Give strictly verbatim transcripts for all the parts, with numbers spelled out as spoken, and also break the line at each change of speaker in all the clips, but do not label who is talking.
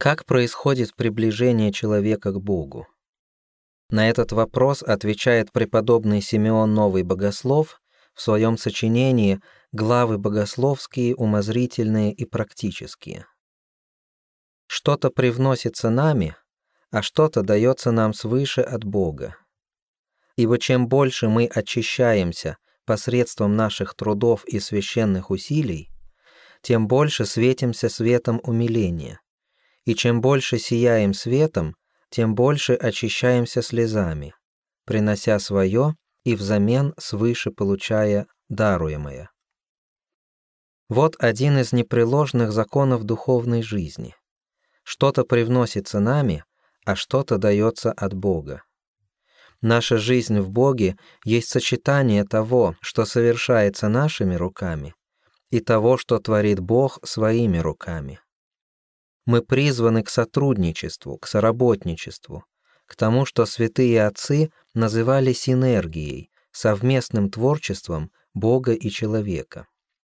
Как происходит приближение человека к Богу? На этот вопрос отвечает преподобный Симеон Новый Богослов в своем сочинении «Главы богословские, умозрительные и практические». Что-то привносится нами, а что-то дается нам свыше от Бога. Ибо чем больше мы очищаемся посредством наших трудов и священных усилий, тем больше светимся светом умиления, и чем больше сияем светом, тем больше очищаемся слезами, принося свое и взамен свыше получая даруемое. Вот один из непреложных законов духовной жизни. Что-то привносится нами, а что-то дается от Бога. Наша жизнь в Боге есть сочетание того, что совершается нашими руками, и того, что творит Бог своими руками. Мы призваны к сотрудничеству, к соработничеству, к тому, что святые отцы называли синергией, совместным творчеством Бога и человека.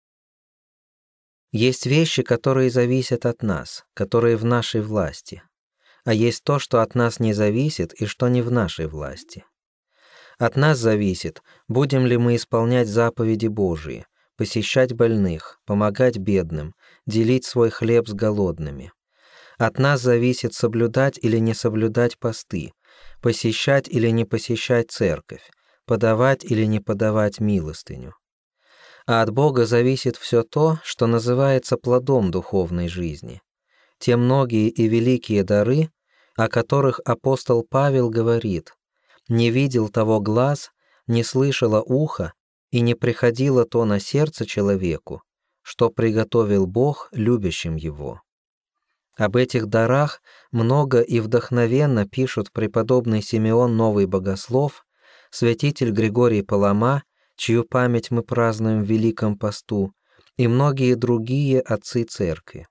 Есть вещи, которые зависят от нас, которые в нашей власти, а есть то, что от нас не зависит и что не в нашей власти. От нас зависит, будем ли мы исполнять заповеди Божии, посещать больных, помогать бедным, делить свой хлеб с голодными. От нас зависит соблюдать или не соблюдать посты, посещать или не посещать церковь, подавать или не подавать милостыню. А от Бога зависит все то, что называется плодом духовной жизни, те многие и великие дары, о которых апостол Павел говорит: «Не видел того глаз, не слышало ухо, и не приходило то на сердце человеку, что приготовил Бог любящим его». Об этих дарах много и вдохновенно пишут преподобный Симеон Новый Богослов, святитель Григорий Палама, чью память мы празднуем в Великом посту, и многие другие отцы церкви.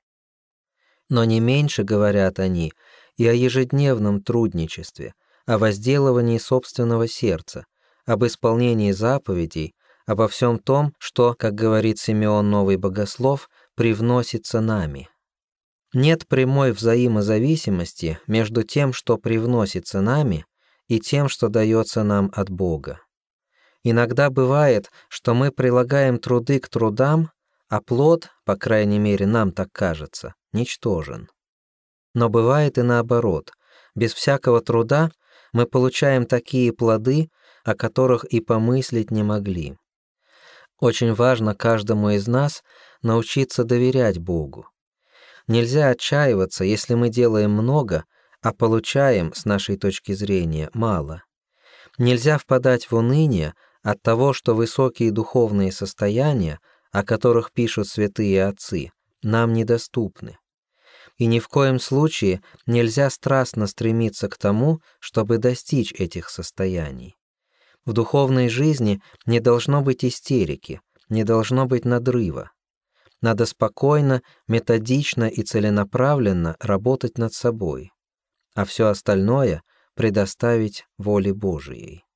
Но не меньше говорят они и о ежедневном трудничестве, о возделывании собственного сердца, об исполнении заповедей, обо всем том, что, как говорит Симеон Новый Богослов, привносится нами. Нет прямой взаимозависимости между тем, что привносится нами, и тем, что дается нам от Бога. Иногда бывает, что мы прилагаем труды к трудам, а плод, по крайней мере, нам так кажется, ничтожен. Но бывает и наоборот. Без всякого труда мы получаем такие плоды, о которых и помыслить не могли. Очень важно каждому из нас научиться доверять Богу. Нельзя отчаиваться, если мы делаем много, а получаем, с нашей точки зрения, мало. Нельзя впадать в уныние от того, что высокие духовные состояния, о которых пишут святые отцы, нам недоступны. И ни в коем случае нельзя страстно стремиться к тому, чтобы достичь этих состояний. В духовной жизни не должно быть истерики, не должно быть надрыва. Надо спокойно, методично и целенаправленно работать над собой, а все остальное предоставить воле Божией.